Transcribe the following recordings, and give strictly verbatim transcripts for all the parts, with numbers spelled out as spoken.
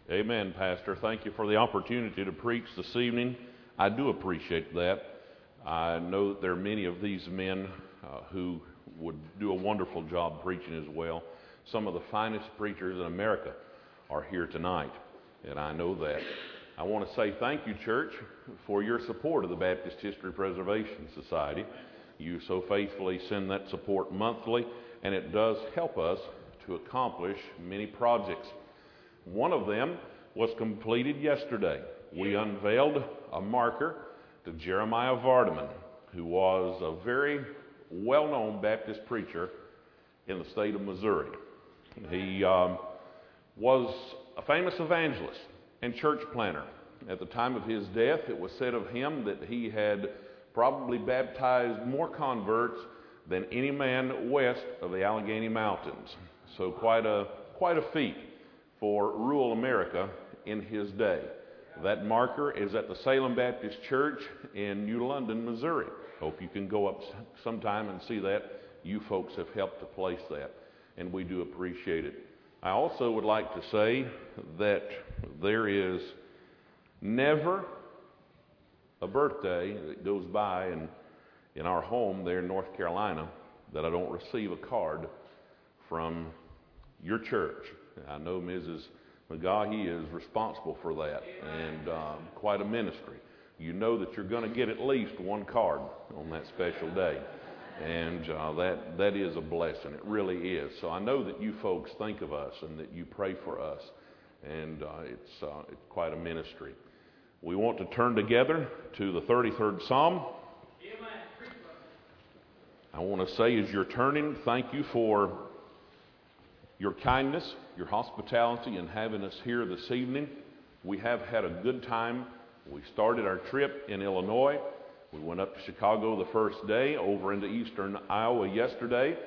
Amen, Pastor. Thank you for the opportunity to preach this evening. I do appreciate that. I know that there are many of these men uh, who would do a wonderful job preaching as well. Some of the finest preachers in America are here tonight, and I know that. I want to say thank you, church, for your support of the Baptist History Preservation Society. You so faithfully send that support monthly, and it does help us to accomplish many projects. One of them was completed yesterday. We unveiled a marker to Jeremiah Vardaman, who was a very well-known Baptist preacher in the state of Missouri. He um, was a famous evangelist and church planter. At the time of his death, it was said of him that he had probably baptized more converts than any man west of the Allegheny Mountains. So quite a quite a feat for rural America in his day. That marker is at the Salem Baptist Church in New London, Missouri. Hope you can go up sometime and see that. You folks have helped to place that, and we do appreciate it. I also would like to say that there is never a birthday that goes by in, in our home there in North Carolina that I don't receive a card from your church. I know Missus McGahee is responsible for that, and um, quite a ministry. You know that you're going to get at least one card on that special day, and uh, that that is a blessing. It really is. So I know that you folks think of us and that you pray for us, and uh, it's, uh, it's quite a ministry. We want to turn together to the thirty-third Psalm. I want to say as you're turning, thank you for your kindness, your hospitality in having us here this evening. We have had a good time. We started our trip in Illinois. We went up to Chicago the first day, over into eastern Iowa yesterday.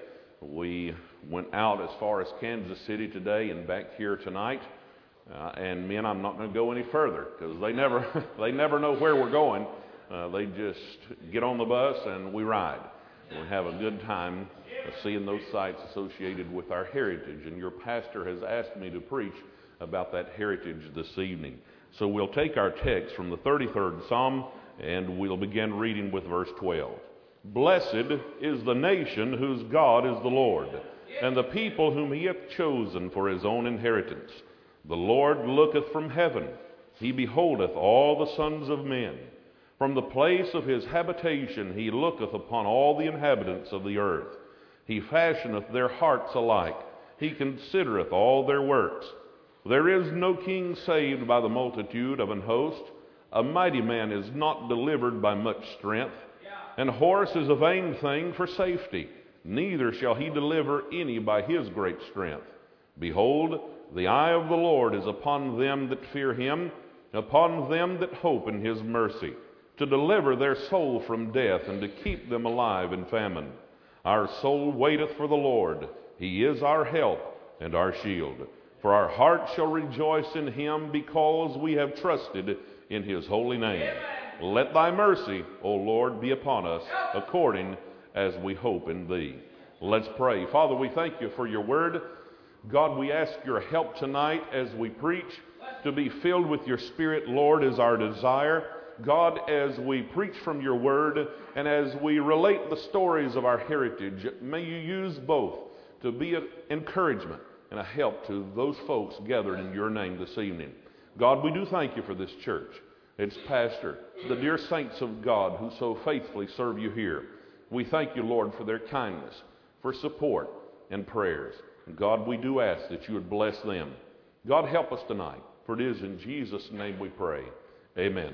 We went out as far as Kansas City today and back here tonight. Uh, and men, I'm not going to go any further because they never, they never know where we're going. Uh, they just get on the bus and we ride. We have a good time seeing those sites associated with our heritage, and your pastor has asked me to preach about that heritage this evening. So we'll take our text from the thirty-third Psalm, and we'll begin reading with verse twelve. Blessed is the nation whose God is the Lord, and the people whom he hath chosen for his own inheritance. The Lord looketh from heaven, he beholdeth all the sons of men. From the place of his habitation he looketh upon all the inhabitants of the earth. He fashioneth their hearts alike. He considereth all their works. There is no king saved by the multitude of an host. A mighty man is not delivered by much strength. An horse is a vain thing for safety. Neither shall he deliver any by his great strength. Behold, the eye of the Lord is upon them that fear him, upon them that hope in his mercy, to deliver their soul from death and to keep them alive in famine. Our soul waiteth for the Lord. He is our help and our shield. For our heart shall rejoice in him, because we have trusted in his holy name. Amen. Let thy mercy, O Lord, be upon us, according as we hope in thee. Let's pray. Father, we thank you for your word. God, we ask your help tonight as we preach. To be filled with your Spirit, Lord, is our desire. God, as we preach from your word and as we relate the stories of our heritage, may you use both to be an encouragement and a help to those folks gathered in your name this evening. God, we do thank you for this church, its pastor, the dear saints of God who so faithfully serve you here. We thank you, Lord, for their kindness, for support and prayers. And God, we do ask that you would bless them. God, help us tonight, for it is in Jesus' name we pray. Amen.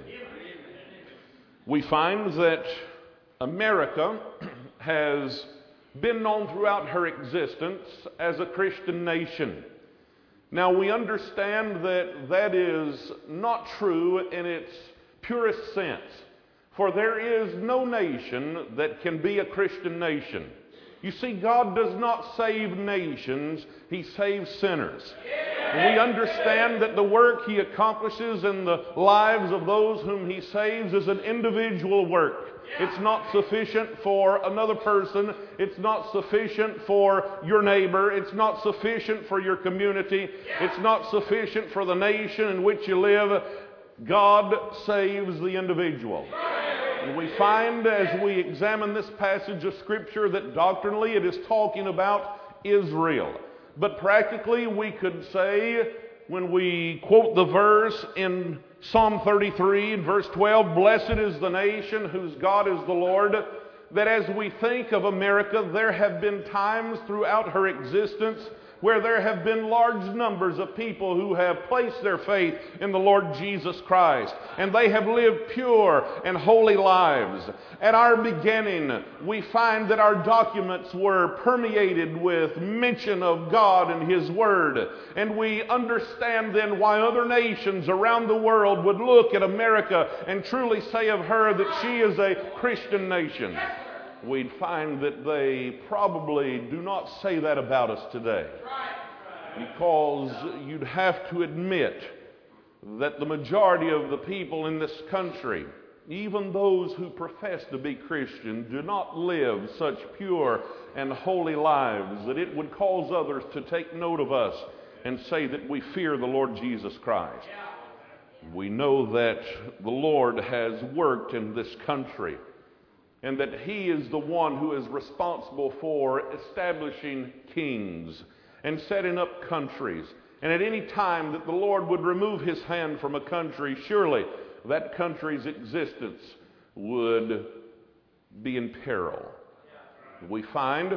We find that America has been known throughout her existence as a Christian nation. Now, we understand that that is not true in its purest sense, for there is no nation that can be a Christian nation. You see, God does not save nations, he saves sinners. We understand that the work He accomplishes in the lives of those whom He saves is an individual work. It's not sufficient for another person. It's not sufficient for your neighbor. It's not sufficient for your community. It's not sufficient for the nation in which you live. God saves the individual. And we find as we examine this passage of Scripture that doctrinally it is talking about Israel. But practically we could say, when we quote the verse in Psalm thirty-three, verse twelve, "Blessed is the nation whose God is the Lord," that as we think of America, there have been times throughout her existence where there have been large numbers of people who have placed their faith in the Lord Jesus Christ, and they have lived pure and holy lives. At our beginning, we find that our documents were permeated with mention of God and His Word, and we understand then why other nations around the world would look at America and truly say of her that she is a Christian nation. We'd find that they probably do not say that about us today, because you'd have to admit that the majority of the people in this country, even those who profess to be Christian, do not live such pure and holy lives that it would cause others to take note of us and say that we fear the Lord Jesus Christ. We know that the Lord has worked in this country, and that He is the one who is responsible for establishing kings and setting up countries. And at any time that the Lord would remove His hand from a country, surely that country's existence would be in peril. We find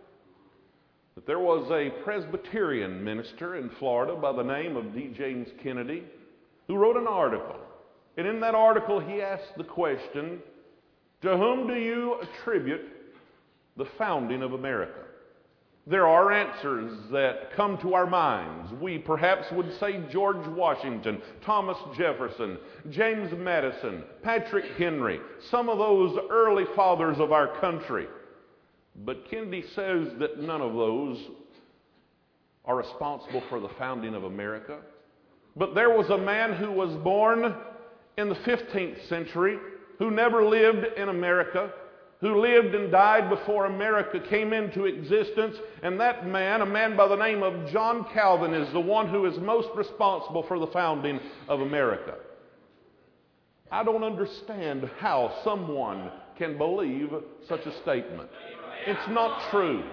that there was a Presbyterian minister in Florida by the name of D. James Kennedy who wrote an article. And in that article he asked the question, to whom do you attribute the founding of America? There are answers that come to our minds. We perhaps would say George Washington, Thomas Jefferson, James Madison, Patrick Henry, some of those early fathers of our country. But Kennedy says that none of those are responsible for the founding of America. But there was a man who was born in the fifteenth century who never lived in America, who lived and died before America came into existence, and that man, a man by the name of John Calvin, is the one who is most responsible for the founding of America. I don't understand how someone can believe such a statement. It's not true.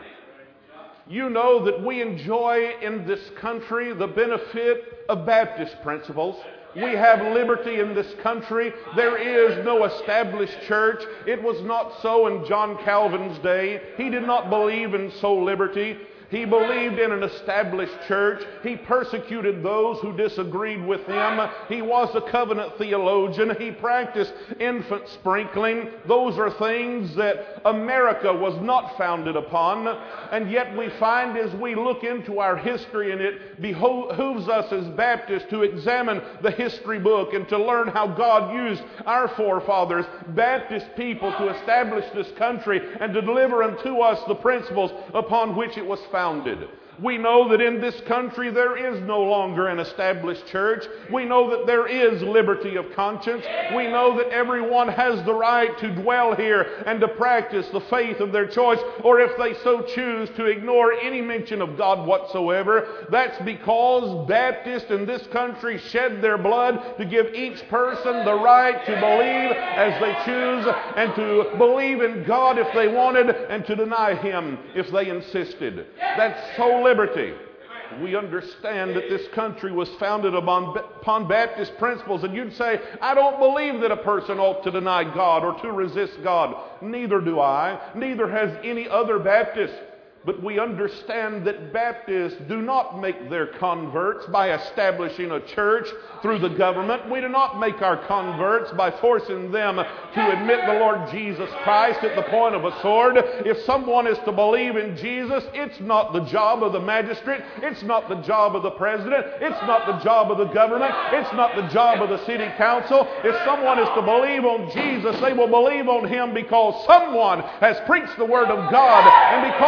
You know that we enjoy in this country the benefit of Baptist principles. We have liberty in this country. There is no established church. It was not so in John Calvin's day. He did not believe in soul liberty. He believed in an established church. He persecuted those who disagreed with him. He was a covenant theologian. He practiced infant sprinkling. Those are things that America was not founded upon. And yet we find as we look into our history, and it behooves us as Baptists to examine the history book and to learn how God used our forefathers, Baptist people, to establish this country and to deliver unto us the principles upon which it was founded. Founded. We know that in this country there is no longer an established church. We know that there is liberty of conscience. We know that everyone has the right to dwell here and to practice the faith of their choice, or if they so choose to ignore any mention of God whatsoever. That's because Baptists in this country shed their blood to give each person the right to believe as they choose, and to believe in God if they wanted, and to deny Him if they insisted. That's so liberty. We understand that this country was founded upon, upon Baptist principles, and you'd say, I don't believe that a person ought to deny God or to resist God. Neither do I. Neither has any other Baptist. But we understand that Baptists do not make their converts by establishing a church through the government. We do not make our converts by forcing them to admit the Lord Jesus Christ at the point of a sword. If someone is to believe in Jesus, it's not the job of the magistrate. It's not the job of the president. It's not the job of the government. It's not the job of the city council. If someone is to believe on Jesus, they will believe on Him because someone has preached the Word of God, and because the Spirit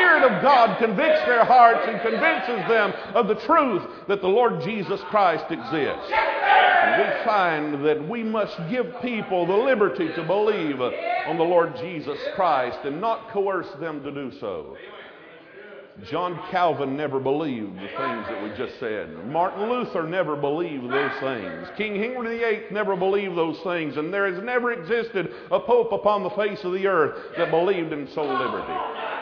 Spirit of God convicts their hearts and convinces them of the truth that the Lord Jesus Christ exists. And we find that we must give people the liberty to believe on the Lord Jesus Christ and not coerce them to do so. John Calvin never believed the things that we just said. Martin Luther never believed those things. King Henry the Eighth never believed those things. And there has never existed a pope upon the face of the earth that believed in soul liberty.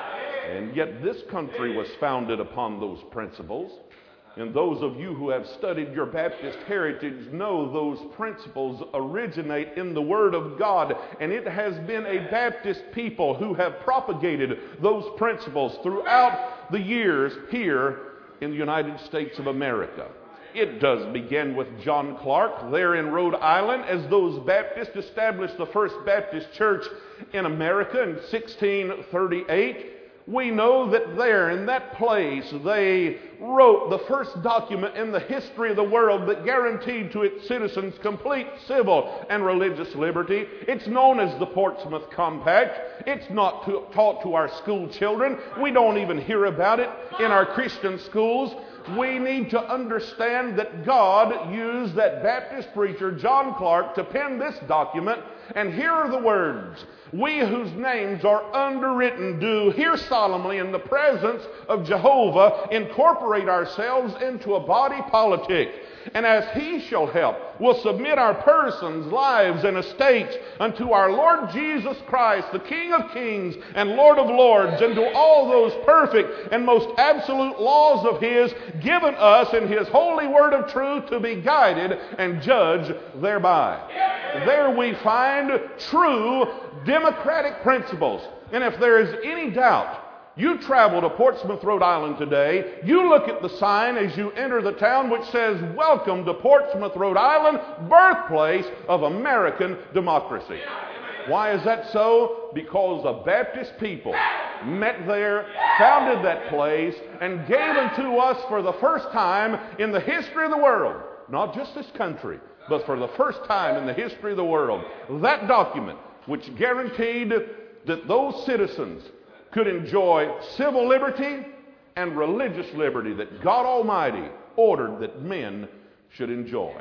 And yet this country was founded upon those principles. And those of you who have studied your Baptist heritage know those principles originate in the Word of God. And it has been a Baptist people who have propagated those principles throughout the years here in the United States of America. It does begin with John Clark there in Rhode Island, as those Baptists established the first Baptist church in America in sixteen thirty-eight. We know that there in that place they wrote the first document in the history of the world that guaranteed to its citizens complete civil and religious liberty. It's known as the Portsmouth Compact. It's not to, taught to our school children. We don't even hear about it in our Christian schools. We need to understand that God used that Baptist preacher, John Clark, to pen this document. And here are the words: "We whose names are underwritten do here solemnly in the presence of Jehovah incorporate ourselves into a body politic. And as he shall help, we'll submit our persons, lives, and estates unto our Lord Jesus Christ, the King of kings and Lord of lords, and to all those perfect and most absolute laws of his, given us in his holy word of truth to be guided and judged thereby." There we find true democratic principles. And if there is any doubt, you travel to Portsmouth, Rhode Island today, you look at the sign as you enter the town which says, "Welcome to Portsmouth, Rhode Island, birthplace of American democracy." Why is that so? Because the Baptist people met there, founded that place, and gave unto us for the first time in the history of the world, not just this country, but for the first time in the history of the world, that document which guaranteed that those citizens could enjoy civil liberty and religious liberty that God Almighty ordered that men should enjoy.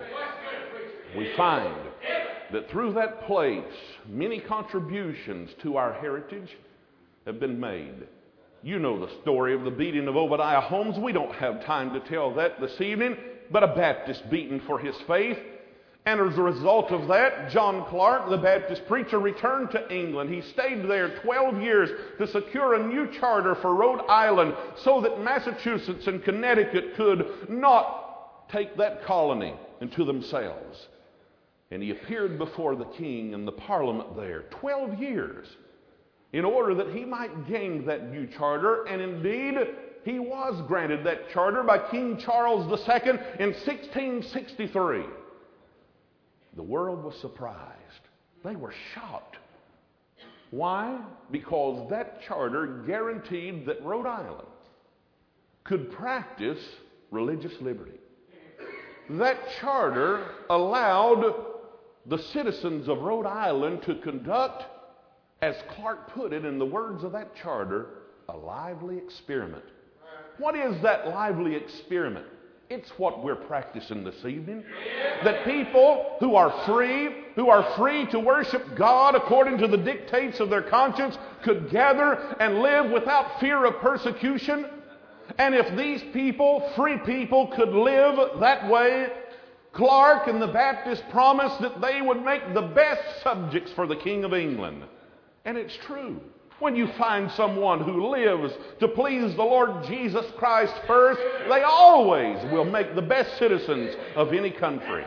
We find that through that place, many contributions to our heritage have been made. You know the story of the beating of Obadiah Holmes. We don't have time to tell that this evening, but a Baptist beaten for his faith. And as a result of that, John Clark, the Baptist preacher, returned to England. He stayed there twelve years to secure a new charter for Rhode Island so that Massachusetts and Connecticut could not take that colony into themselves. And he appeared before the king and the parliament there twelve years in order that he might gain that new charter. And indeed, he was granted that charter by King Charles the Second in sixteen sixty-three. The world was surprised. They were shocked. Why? Because that charter guaranteed that Rhode Island could practice religious liberty. That charter allowed the citizens of Rhode Island to conduct, as Clark put it in the words of that charter, a lively experiment. What is that lively experiment? It's what we're practicing this evening. That people who are free, who are free to worship God according to the dictates of their conscience, could gather and live without fear of persecution. And if these people, free people, could live that way, Clark and the Baptists promised that they would make the best subjects for the King of England. And it's true. When you find someone who lives to please the Lord Jesus Christ first, they always will make the best citizens of any country.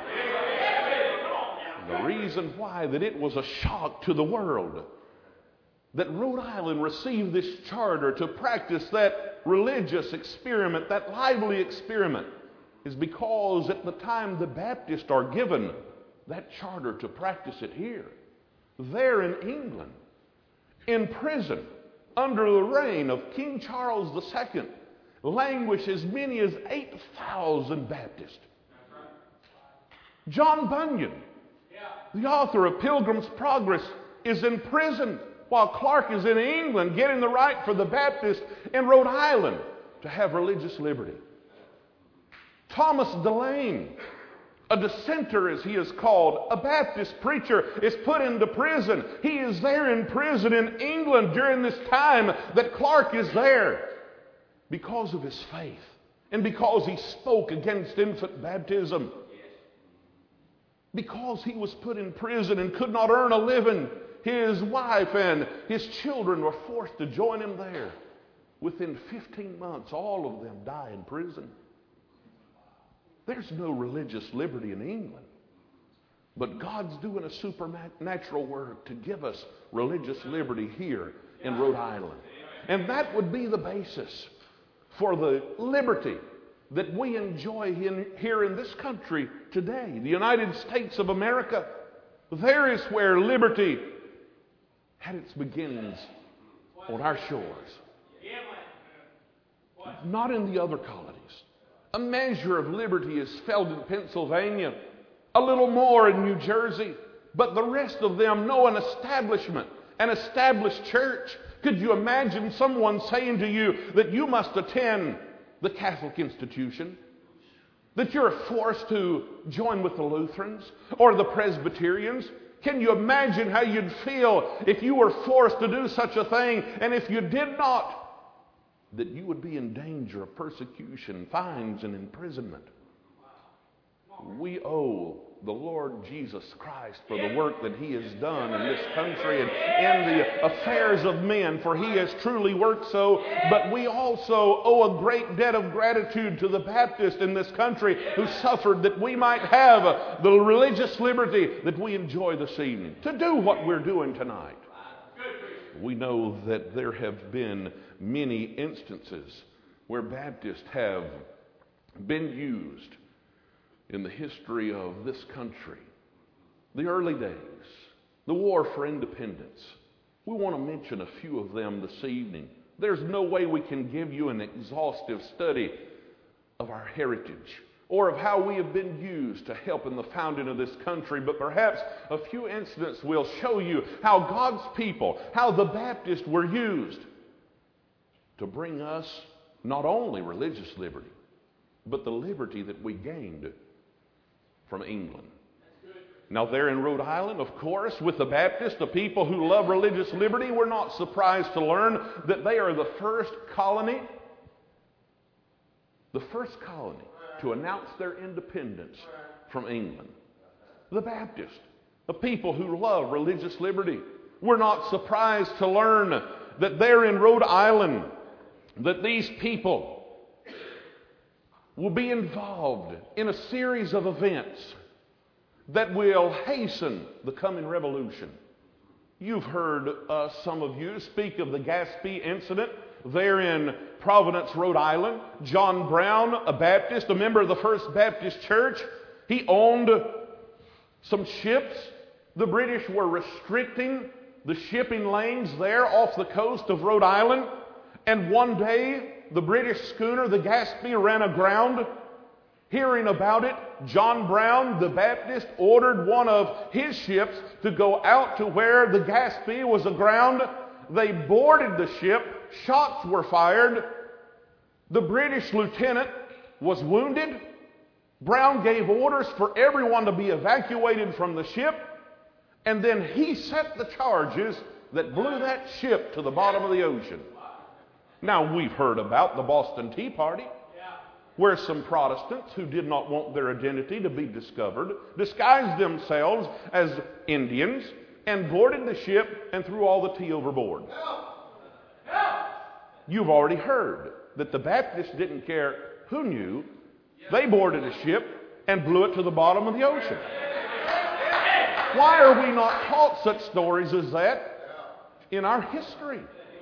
The reason why that it was a shock to the world that Rhode Island received this charter to practice that religious experiment, that lively experiment, is because at the time the Baptists are given that charter to practice it here, there in England, in prison, under the reign of King Charles the Second, languish as many as eight thousand Baptists. John Bunyan, the author of Pilgrim's Progress, is in prison while Clark is in England getting the right for the Baptist in Rhode Island to have religious liberty. Thomas Delane, a dissenter as he is called, a Baptist preacher, is put into prison. He is there in prison in England during this time that Clark is there because of his faith and because he spoke against infant baptism. Because he was put in prison and could not earn a living, his wife and his children were forced to join him there. Within fifteen months, all of them die in prison. There's no religious liberty in England. But God's doing a supernatural work to give us religious liberty here in Rhode Island. And that would be the basis for the liberty that we enjoy in, here in this country today, the United States of America. There is where liberty had its beginnings on our shores. Not in the other colonies. A measure of liberty is felt in Pennsylvania, a little more in New Jersey, but the rest of them know an establishment, an established church. Could you imagine someone saying to you that you must attend the Catholic institution, that you're forced to join with the Lutherans or the Presbyterians? Can you imagine how you'd feel if you were forced to do such a thing, and if you did not, that you would be in danger of persecution, fines, and imprisonment? We owe the Lord Jesus Christ for the work that He has done in this country and in the affairs of men, for He has truly worked so. But we also owe a great debt of gratitude to the Baptists in this country who suffered that we might have the religious liberty that we enjoy this evening, to do what we're doing tonight. We know that there have been many instances where Baptists have been used in the history of this country. The early days, the war for independence. We want to mention a few of them this evening. There's no way we can give you an exhaustive study of our heritage or of how we have been used to help in the founding of this country, but perhaps a few incidents will show you how God's people, how the Baptists were used to bring us not only religious liberty, but the liberty that we gained from England. Now there in Rhode Island, of course, with the Baptists, the people who love religious liberty, we're not surprised to learn that they are the first colony, the first colony to announce their independence from England. The Baptists, the people who love religious liberty. We're not surprised to learn that there in Rhode Island, that these people will be involved in a series of events that will hasten the coming revolution. You've heard uh, some of you speak of the Gaspee incident there in Providence, Rhode Island. John Brown, a Baptist, a member of the First Baptist Church, he owned some ships. The British were restricting the shipping lanes there off the coast of Rhode Island. And one day, the British schooner, the Gaspee, ran aground. Hearing about it, John Brown, the Baptist, ordered one of his ships to go out to where the Gaspee was aground. They boarded the ship. Shots were fired. The British lieutenant was wounded. Brown gave orders for everyone to be evacuated from the ship. And then he set the charges that blew that ship to the bottom of the ocean. Now, we've heard about the Boston Tea Party, where some Protestants who did not want their identity to be discovered disguised themselves as Indians and boarded the ship and threw all the tea overboard. You've already heard that the Baptists didn't care who knew. They boarded a ship and blew it to the bottom of the ocean. Why are we not taught such stories as that in our history?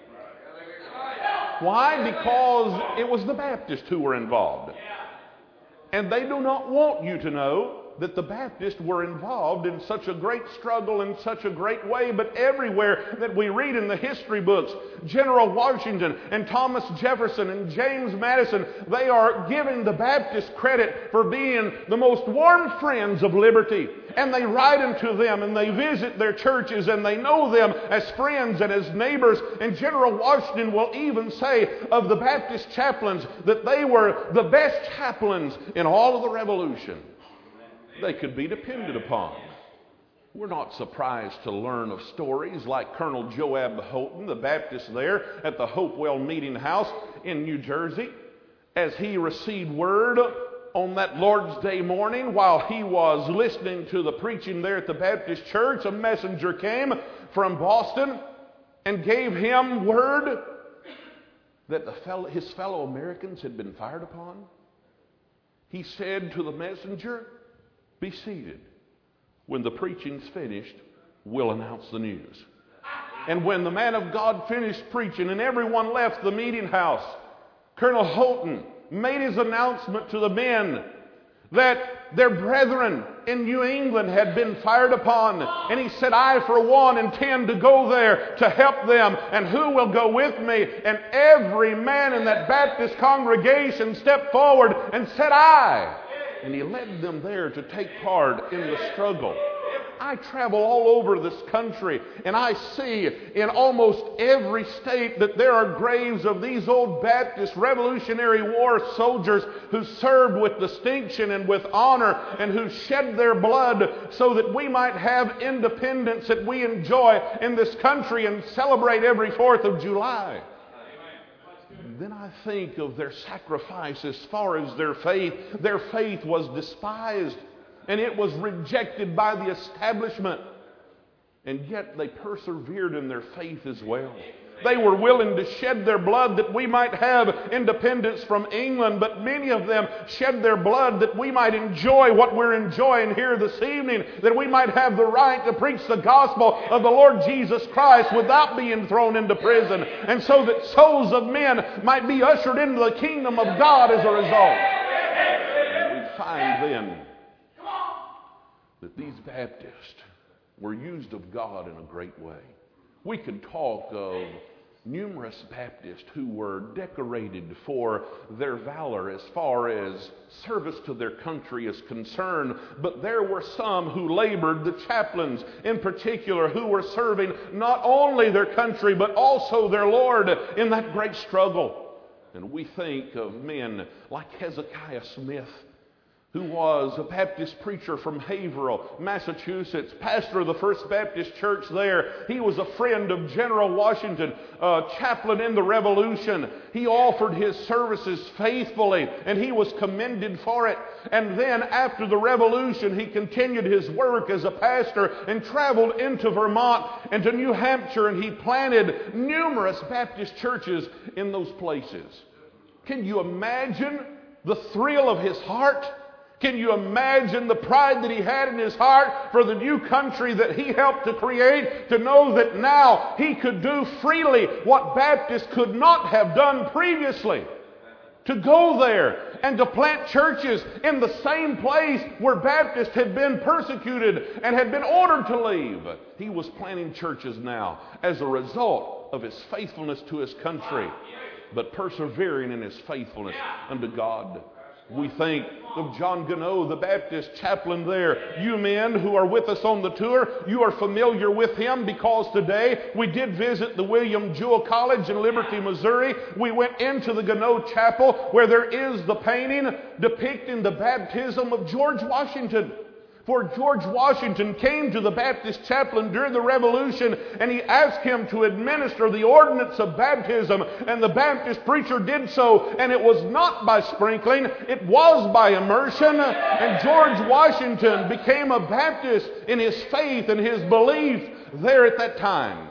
Why? Because it was the Baptists who were involved. And they do not want you to know that the Baptists were involved in such a great struggle in such a great way, but everywhere that we read in the history books, General Washington and Thomas Jefferson and James Madison, they are giving the Baptists credit for being the most warm friends of liberty. And they write into them and they visit their churches and they know them as friends and as neighbors. And General Washington will even say of the Baptist chaplains that they were the best chaplains in all of the Revolution. They could be depended upon. We're not surprised to learn of stories like Colonel Joab Houghton, the Baptist there at the Hopewell Meeting House in New Jersey, as he received word on that Lord's Day morning while he was listening to the preaching there at the Baptist church. A messenger came from Boston and gave him word that the fellow, his fellow Americans had been fired upon. He said to the messenger, "Be seated. When the preaching's finished, we'll announce the news." And when the man of God finished preaching and everyone left the meeting house, Colonel Houghton made his announcement to the men that their brethren in New England had been fired upon. And he said, "I for one intend to go there to help them. And who will go with me?" And every man in that Baptist congregation stepped forward and said, "I." And he led them there to take part in the struggle. I travel all over this country and I see in almost every state that there are graves of these old Baptist Revolutionary War soldiers who served with distinction and with honor and who shed their blood so that we might have independence that we enjoy in this country and celebrate every fourth of July. Then I think of their sacrifice as far as their faith. Their faith was despised and it was rejected by the establishment. And yet they persevered in their faith as well. They were willing to shed their blood that we might have independence from England, but many of them shed their blood that we might enjoy what we're enjoying here this evening, that we might have the right to preach the gospel of the Lord Jesus Christ without being thrown into prison, and so that souls of men might be ushered into the kingdom of God as a result. And we find then that these Baptists were used of God in a great way. We could talk of numerous Baptists who were decorated for their valor as far as service to their country is concerned, but there were some who labored, the chaplains in particular, who were serving not only their country but also their Lord in that great struggle. And we think of men like Hezekiah Smith, who was a Baptist preacher from Haverhill, Massachusetts, pastor of the First Baptist Church there. He was a friend of General Washington, a chaplain in the Revolution. He offered his services faithfully, and he was commended for it. And then after the Revolution, he continued his work as a pastor and traveled into Vermont and to New Hampshire, and he planted numerous Baptist churches in those places. Can you imagine the thrill of his heart? Can you imagine the pride that he had in his heart for the new country that he helped to create, to know that now he could do freely what Baptists could not have done previously? To go there and to plant churches in the same place where Baptists had been persecuted and had been ordered to leave. He was planting churches now as a result of his faithfulness to his country, but persevering in his faithfulness unto God. We think of John Gano, the Baptist chaplain there. You men who are with us on the tour, you are familiar with him because today we did visit the William Jewell College in Liberty, Missouri. We went into the Gano Chapel where there is the painting depicting the baptism of George Washington. For George Washington came to the Baptist chaplain during the Revolution and he asked him to administer the ordinance of baptism, and the Baptist preacher did so, and it was not by sprinkling, it was by immersion. And George Washington became a Baptist in his faith and his belief there at that time.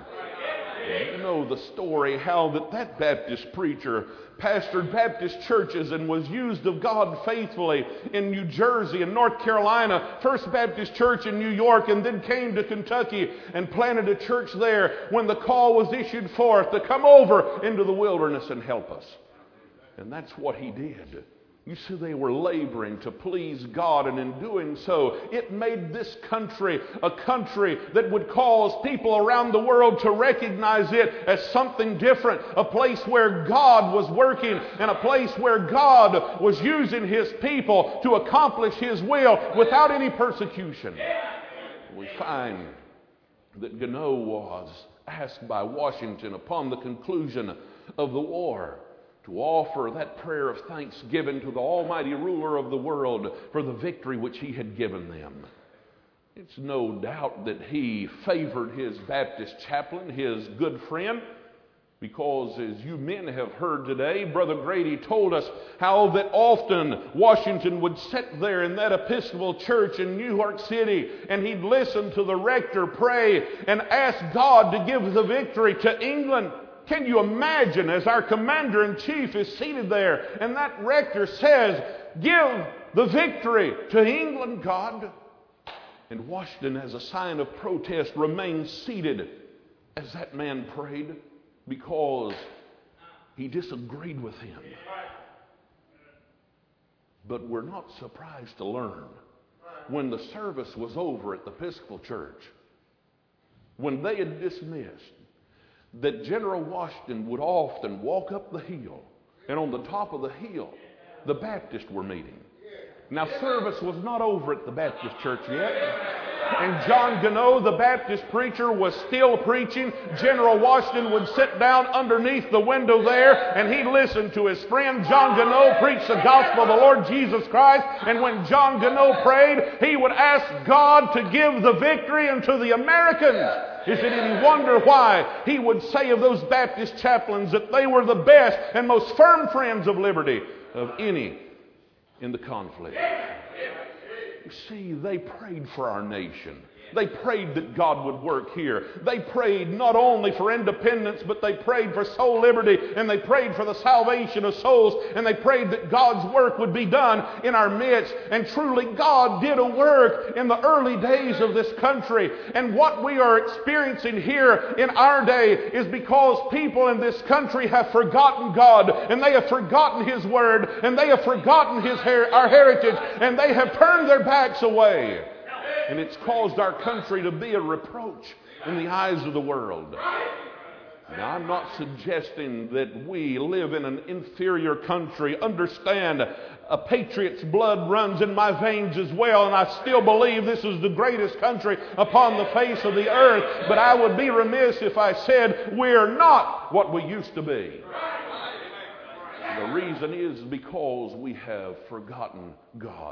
You know the story how that, that Baptist preacher pastored Baptist churches and was used of God faithfully in New Jersey and North Carolina, First Baptist Church in New York, and then came to Kentucky and planted a church there when the call was issued forth to come over into the wilderness and help us. And that's what he did. You see, they were laboring to please God, and in doing so, it made this country a country that would cause people around the world to recognize it as something different, a place where God was working and a place where God was using His people to accomplish His will without any persecution. We find that Gounod was asked by Washington upon the conclusion of the war to offer that prayer of thanksgiving to the almighty ruler of the world for the victory which he had given them. It's no doubt that he favored his Baptist chaplain, his good friend, because as you men have heard today, Brother Grady told us how that often Washington would sit there in that Episcopal church in New York City and he'd listen to the rector pray and ask God to give the victory to England. Can you imagine as our commander-in-chief is seated there and that rector says, "Give the victory to England, God." And Washington, as a sign of protest, remained seated as that man prayed because he disagreed with him. But we're not surprised to learn when the service was over at the Episcopal Church, when they had dismissed, that General Washington would often walk up the hill, and on the top of the hill, the Baptists were meeting. Now, service was not over at the Baptist church yet, and John Gounod, the Baptist preacher, was still preaching. General Washington would sit down underneath the window there, and he'd listen to his friend John Gounod preach the gospel of the Lord Jesus Christ. And when John Gounod prayed, he would ask God to give the victory unto the Americans. Is it any wonder why he would say of those Baptist chaplains that they were the best and most firm friends of liberty of any in the conflict? You see, they prayed for our nation. They prayed that God would work here. They prayed not only for independence, but they prayed for soul liberty, and they prayed for the salvation of souls, and they prayed that God's work would be done in our midst. And truly, God did a work in the early days of this country. And what we are experiencing here in our day is because people in this country have forgotten God, and they have forgotten His Word, and they have forgotten His her- our heritage, and they have turned their backs away. And it's caused our country to be a reproach in the eyes of the world. Now, I'm not suggesting that we live in an inferior country. Understand, a patriot's blood runs in my veins as well, and I still believe this is the greatest country upon the face of the earth. But I would be remiss if I said we're not what we used to be. The reason is because we have forgotten God.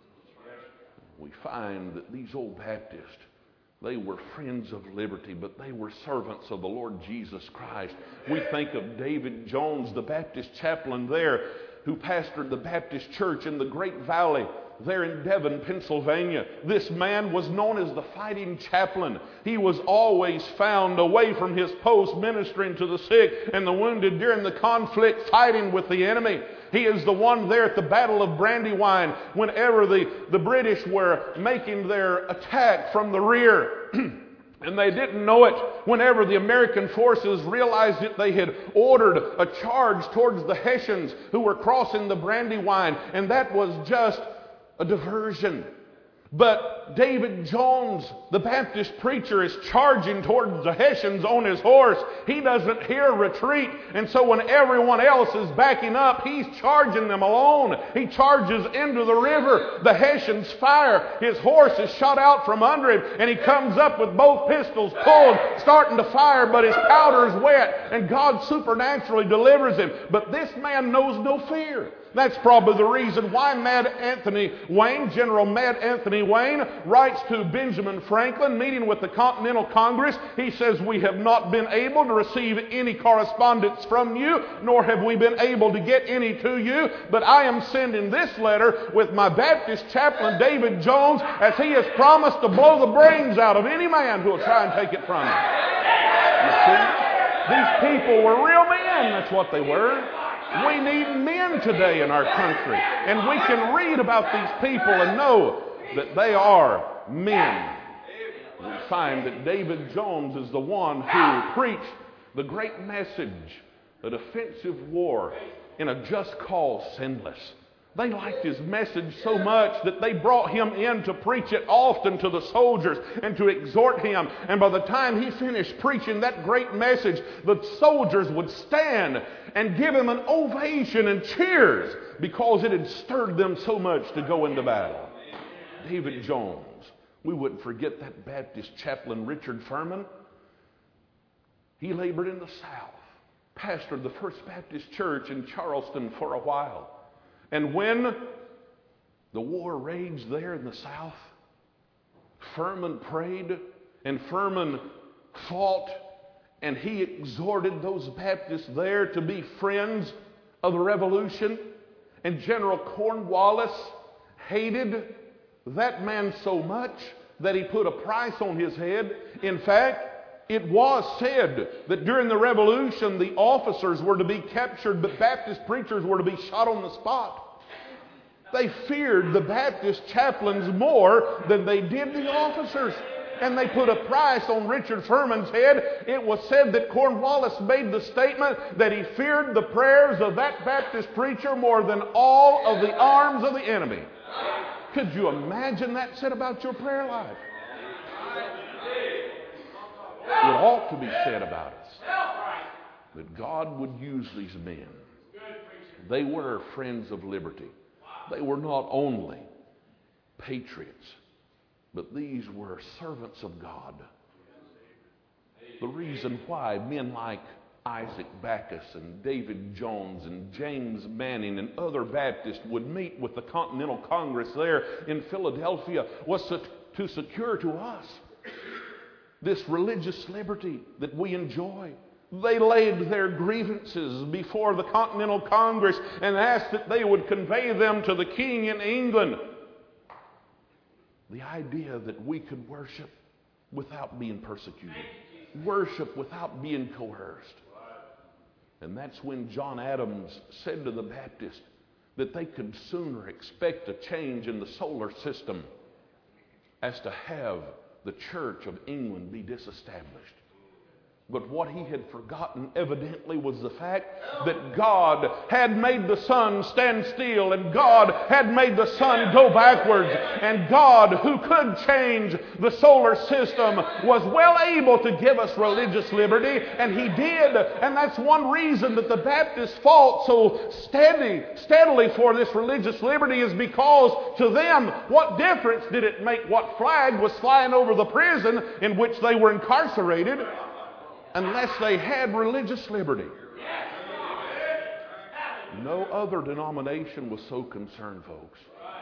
We find that these old Baptists, they were friends of liberty, but they were servants of the Lord Jesus Christ. We think of David Jones, the Baptist chaplain there, who pastored the Baptist church in the Great Valley there in Devon, Pennsylvania. This man was known as the fighting chaplain. He was always found away from his post ministering to the sick and the wounded during the conflict, fighting with the enemy. He is the one there at the Battle of Brandywine whenever the, the British were making their attack from the rear. And they didn't know it. Whenever the American forces realized it, they had ordered a charge towards the Hessians who were crossing the Brandywine. And that was just a diversion. But David Jones, the Baptist preacher, is charging towards the Hessians on his horse. He doesn't hear retreat. And so when everyone else is backing up, he's charging them alone. He charges into the river. The Hessians fire. His horse is shot out from under him. And he comes up with both pistols pulled, starting to fire, but his powder is wet. And God supernaturally delivers him. But this man knows no fear. That's probably the reason why Mad Anthony Wayne, General Mad Anthony Wayne, writes to Benjamin Franklin, meeting with the Continental Congress. He says, "We have not been able to receive any correspondence from you, nor have we been able to get any to you. But I am sending this letter with my Baptist chaplain, David Jones, as he has promised to blow the brains out of any man who will try and take it from him." You see, these people were real men. That's what they were. We need men today in our country. And we can read about these people and know that they are men. We find that David Jones is the one who preached the great message that offensive war in a just cause sinless. They liked his message so much that they brought him in to preach it often to the soldiers and to exhort him. And by the time he finished preaching that great message, the soldiers would stand and give him an ovation and cheers because it had stirred them so much to go into battle. David Jones. We wouldn't forget that Baptist chaplain, Richard Furman. He labored in the South, pastored the First Baptist Church in Charleston for a while. And when the war raged there in the South, Furman prayed and Furman fought, and he exhorted those Baptists there to be friends of the Revolution. And General Cornwallis hated that man so much that he put a price on his head. In fact, it was said that during the Revolution, the officers were to be captured, but Baptist preachers were to be shot on the spot. They feared the Baptist chaplains more than they did the officers. And they put a price on Richard Furman's head. It was said that Cornwallis made the statement that he feared the prayers of that Baptist preacher more than all of the arms of the enemy. Could you imagine that said about your prayer life? It ought to be said about us that God would use these men. They were friends of liberty. They were not only patriots, but these were servants of God. The reason why men like Isaac Backus and David Jones and James Manning and other Baptists would meet with the Continental Congress there in Philadelphia was to, to secure to us this religious liberty that we enjoy. They laid their grievances before the Continental Congress and asked that they would convey them to the King in England. The idea that we could worship without being persecuted, worship without being coerced. And that's when John Adams said to the Baptists that they could sooner expect a change in the solar system as to have the Church of England be disestablished. But what he had forgotten evidently was the fact that God had made the sun stand still, and God had made the sun go backwards, and God, who could change the solar system, was well able to give us religious liberty, and he did. And that's one reason that the Baptists fought so steady, steadily for this religious liberty, is because to them, what difference did it make what flag was flying over the prison in which they were incarcerated, unless they had religious liberty? No other denomination was so concerned, folks.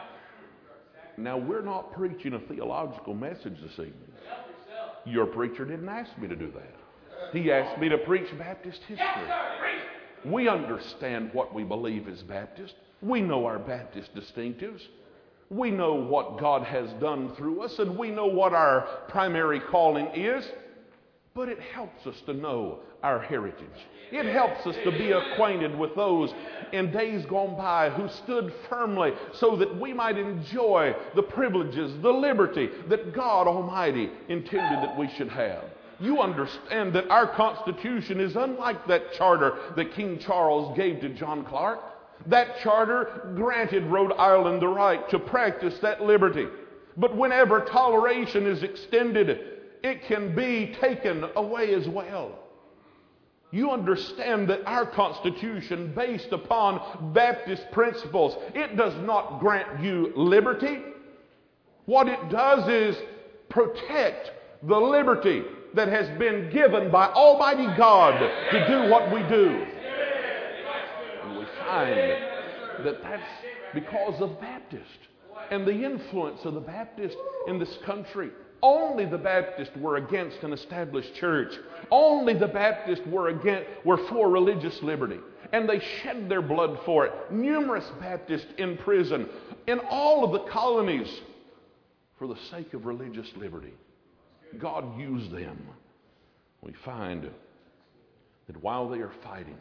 Now, we're not preaching a theological message this evening. Your preacher didn't ask me to do that. He asked me to preach Baptist history. We understand what we believe as Baptist. We know our Baptist distinctives. We know what God has done through us, and we know what our primary calling is. But it helps us to know our heritage. It helps us to be acquainted with those in days gone by who stood firmly so that we might enjoy the privileges, the liberty that God Almighty intended that we should have. You understand that our Constitution is unlike that charter that King Charles gave to John Clark. That charter granted Rhode Island the right to practice that liberty. But whenever toleration is extended, it can be taken away as well. You understand that our Constitution, based upon Baptist principles, it does not grant you liberty. What it does is protect the liberty that has been given by Almighty God to do what we do. And we find that that's because of Baptists and the influence of the Baptists in this country. Only the Baptists were against an established church. Only the Baptists were against, were for religious liberty. And they shed their blood for it. Numerous Baptists in prison in all of the colonies for the sake of religious liberty. God used them. We find that while they are fighting,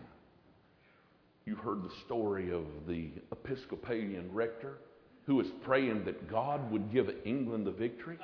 you heard the story of the Episcopalian rector who was praying that God would give England the victory.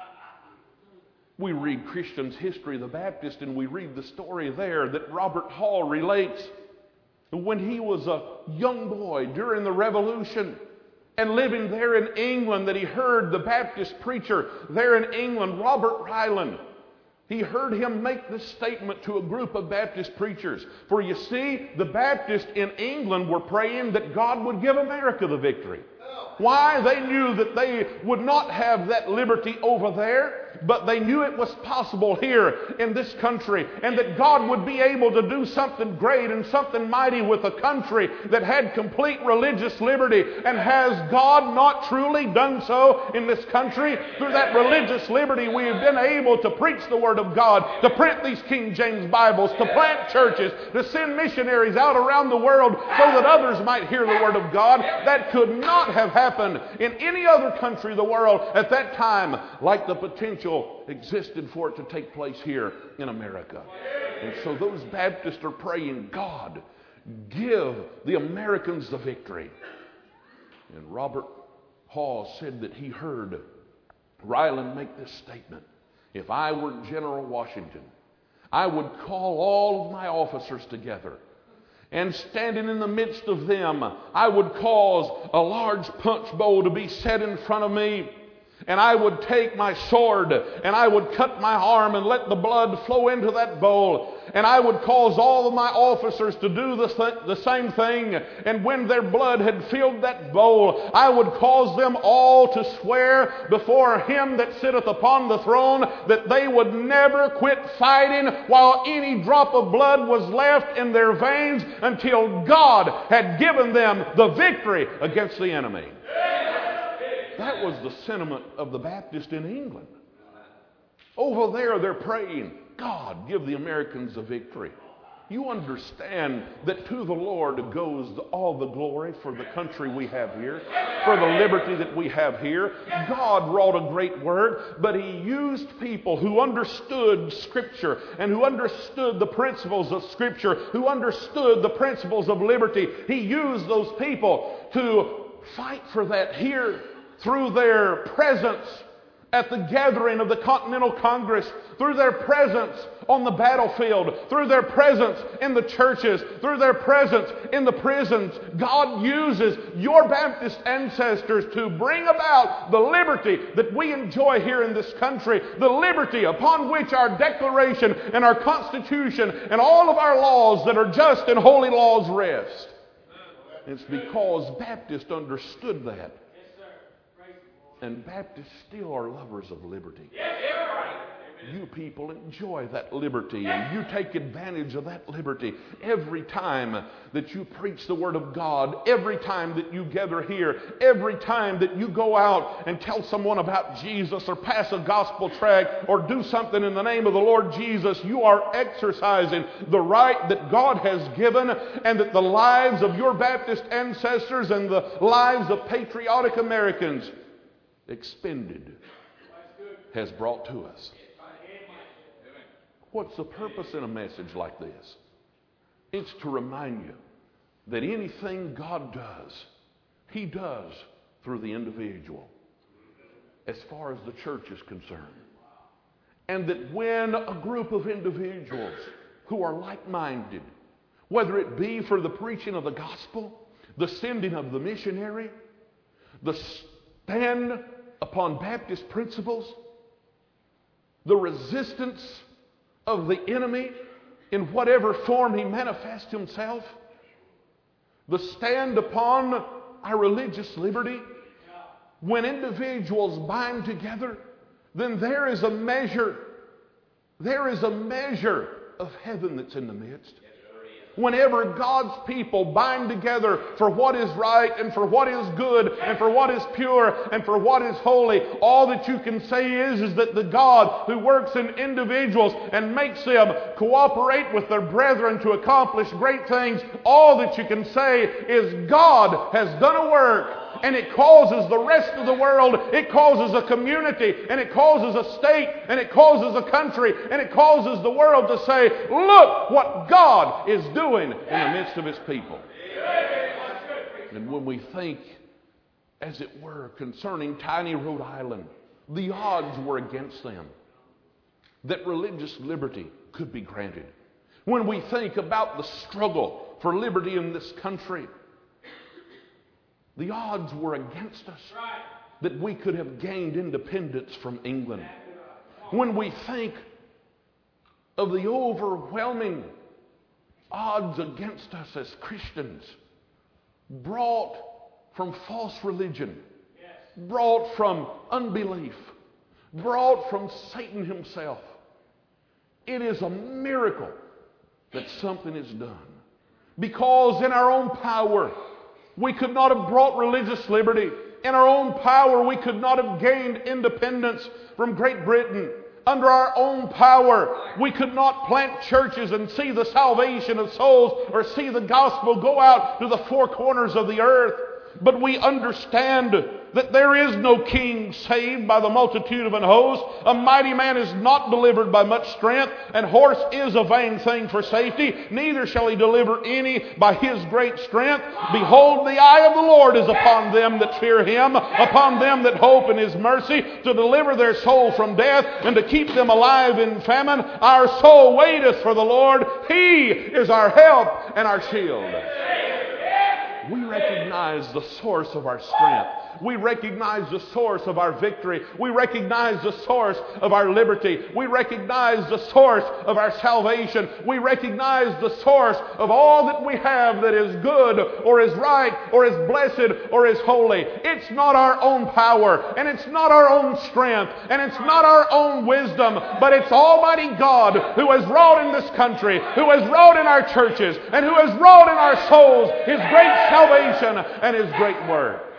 We read Christian's History of the Baptist, and we read the story there that Robert Hall relates when he was a young boy during the Revolution, And living there in England, that he heard the Baptist preacher there in England, Robert Ryland. He heard him make this statement to a group of Baptist preachers. For you see, the Baptists in England were praying that God would give America the victory. Why? They knew that they would not have that liberty over there, but they knew it was possible here in this country, and that God would be able to do something great and something mighty with a country that had complete religious liberty. And has God not truly done so in this country? Through that religious liberty, we have been able to preach the Word of God, to print these King James Bibles, to plant churches, to send missionaries out around the world so that others might hear the Word of God. That could not have happened in any other country of the world at that time, like the potential existed for it to take place here in America. And so those Baptists are praying, God, give the Americans the victory. And Robert Hall said that he heard Ryland make this statement: if I were General Washington, I would call all of my officers together, and standing in the midst of them, I would cause a large punch bowl to be set in front of me, and I would take my sword and I would cut my arm and let the blood flow into that bowl, and I would cause all of my officers to do the, th- the same thing. And when their blood had filled that bowl, I would cause them all to swear before Him that sitteth upon the throne that they would never quit fighting while any drop of blood was left in their veins, until God had given them the victory against the enemy. That was the sentiment of the Baptist in England. Over there, they're praying, God, give the Americans a victory. You understand that to the Lord goes all the glory for the country we have here, for the liberty that we have here. God wrought a great work, but He used people who understood Scripture and who understood the principles of Scripture, who understood the principles of liberty. He used those people to fight for that here through their presence at the gathering of the Continental Congress, through their presence on the battlefield, through their presence in the churches, through their presence in the prisons. God uses your Baptist ancestors to bring about the liberty that we enjoy here in this country, the liberty upon which our Declaration and our Constitution and all of our laws that are just and holy laws rest. It's because Baptists understood that. And Baptists still are lovers of liberty. You people enjoy that liberty, and you take advantage of that liberty every time that you preach the Word of God, every time that you gather here, every time that you go out and tell someone about Jesus or pass a gospel tract or do something in the name of the Lord Jesus. You are exercising the right that God has given, and that the lives of your Baptist ancestors and the lives of patriotic Americans expended has brought to us. What's the purpose in a message like this? It's to remind you that anything God does, He does through the individual, as far as the church is concerned. And that when a group of individuals who are like-minded, whether it be for the preaching of the gospel, the sending of the missionary, the stand upon Baptist principles, the resistance of the enemy in whatever form he manifests himself, the stand upon our religious liberty, when individuals bind together, then there is a measure, there is a measure of heaven that's in the midst. Whenever God's people bind together for what is right and for what is good and for what is pure and for what is holy, all that you can say is, is that the God who works in individuals and makes them cooperate with their brethren to accomplish great things, all that you can say is God has done a work. And it causes the rest of the world, it causes a community, and it causes a state, and it causes a country, and it causes the world to say, look what God is doing in the midst of His people. And when we think, as it were, concerning tiny Rhode Island, the odds were against them that religious liberty could be granted. When we think about the struggle for liberty in this country, The odds were against us that we could have gained independence from England. When we think of the overwhelming odds against us as Christians, brought from false religion, brought from unbelief, brought from Satan himself, it is a miracle that something is done. Because in our own power, we could not have brought religious liberty. In our own power, we could not have gained independence from Great Britain. Under our own power, we could not plant churches and see the salvation of souls or see the gospel go out to the four corners of the earth. But we understand that there is no king saved by the multitude of an host. A mighty man is not delivered by much strength, and horse is a vain thing for safety. Neither shall he deliver any by his great strength. Behold, the eye of the Lord is upon them that fear him, upon them that hope in his mercy, to deliver their soul from death and to keep them alive in famine. Our soul waiteth for the Lord. He is our help and our shield. We recognize the source of our strength. We recognize the source of our victory. We recognize the source of our liberty. We recognize the source of our salvation. We recognize the source of all that we have that is good or is right or is blessed or is holy. It's not our own power, and it's not our own strength, and it's not our own wisdom, but it's Almighty God who has wrought in this country, who has wrought in our churches, and who has wrought in our souls His great salvation and His great word.